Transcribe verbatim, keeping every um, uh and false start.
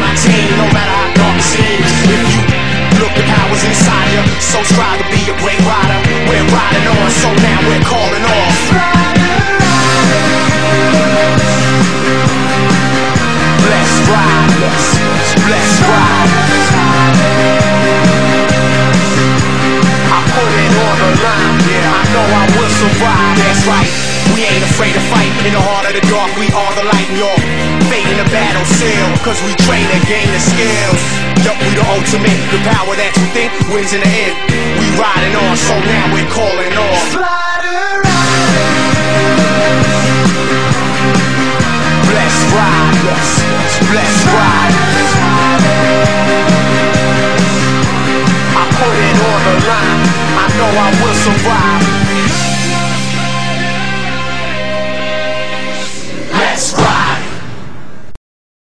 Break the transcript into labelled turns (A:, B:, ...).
A: my team, no matter how dark it seems. If you look, the power's inside you, so strive to be a great rider. We're riding on, so now we're calling off. Let's ride, let's, let's ride. I put it on the line, yeah, I know I will survive. That's right, we ain't afraid to fight. In the heart of the dark, we are the light. And your fate in the battle seal, cause we train and gain the skills. Yup, we the ultimate, the power that you think wins in the end. We riding on, so now we're calling off. Let's ride, let's, let's ride. I put it on the line, I know I will survive.